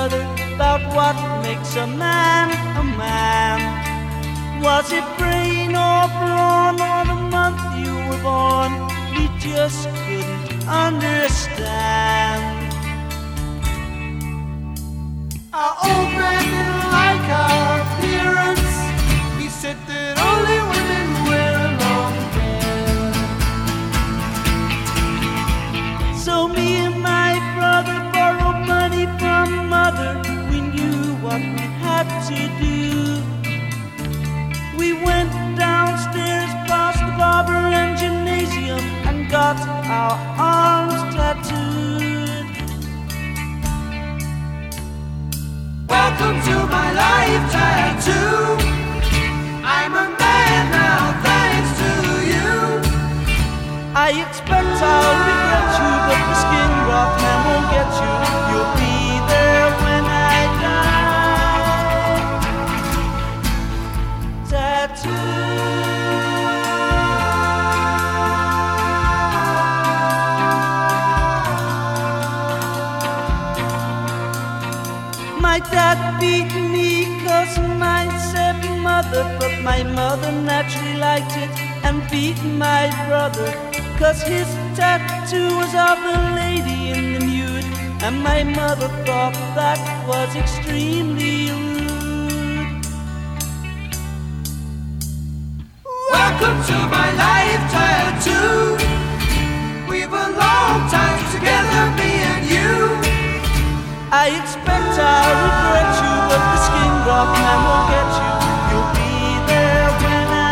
mother about what makes a man a man. Was it brain or brawn or the month you were born? We just couldn't understand. Our old man didn't like our appearance. He said that only women wear long hair. So me and my brother borrowed money from mother. We knew what we had to do. We went downstairs past the barber and gymnasium and got our arms tattooed. Welcome to my life tattoo. I'm a man now thanks to you. I expect I'll regret you, but the skin graft man won't get you. You'll be there when I die. Tattoo. My dad beat me 'cause mine said mother, but my mother naturally liked it and beat my brother 'cause his tattoo was of the lady in the nude, and my mother thought that was extremely rude. Welcome to my life tattoo. We've a long time together, me and you. I expect I'll regret you, but the skin graft man won't get you. You'll be there when I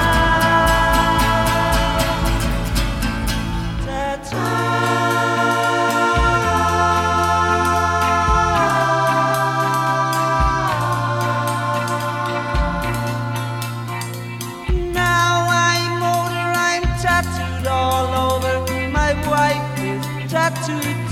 die. Now I'm older, I'm tattooed all over. My wife is tattooed